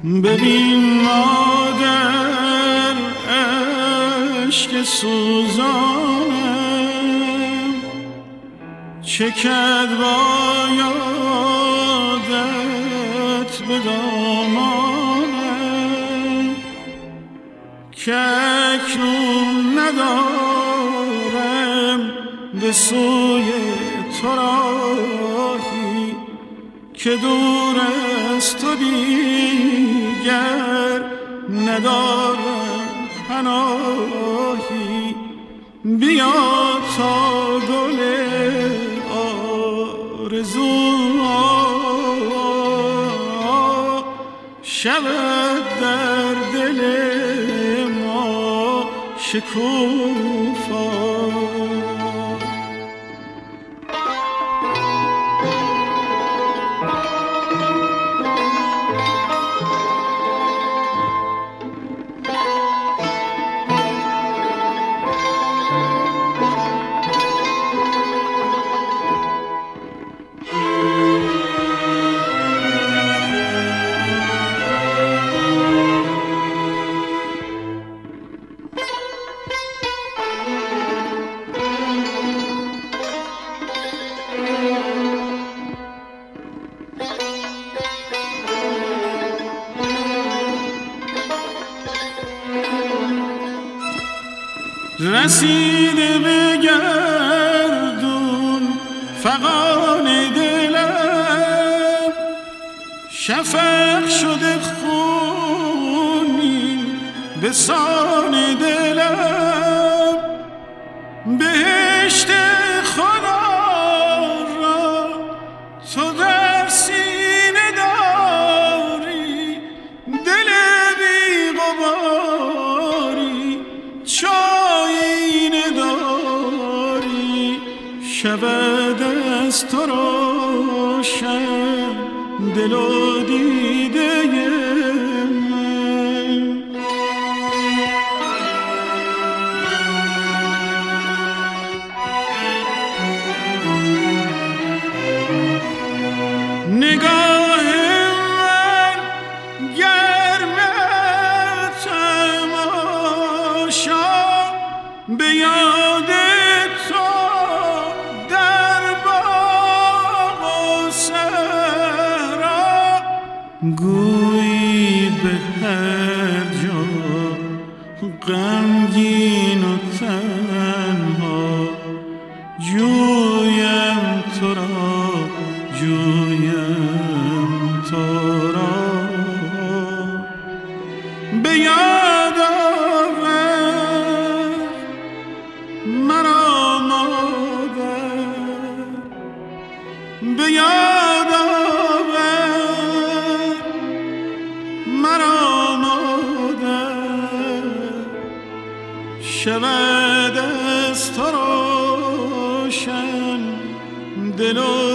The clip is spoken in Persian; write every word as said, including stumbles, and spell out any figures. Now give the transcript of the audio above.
ببین مادر عشق سوزانم چکد با یادت به دامانم که اکنون ندارم به سوی تو راهی که دور از تو دیگر ندارم پناهی. بیا تا گل آرزوها شود در دل ما شکوفا. رسیده به گردون فغان دلم شفق شده خونین به سان دلم. بهشت خدا را تو در سینه داری دل بی غباری شود از تو روشن دل و دیده من. نگاه من گرم تماشا به یاد گویی به هر جا غمگین و تنها جویم تو را جویم تو را. به یاد آور مرا مادر به یاد مرا مادر شود از تو روشن دل و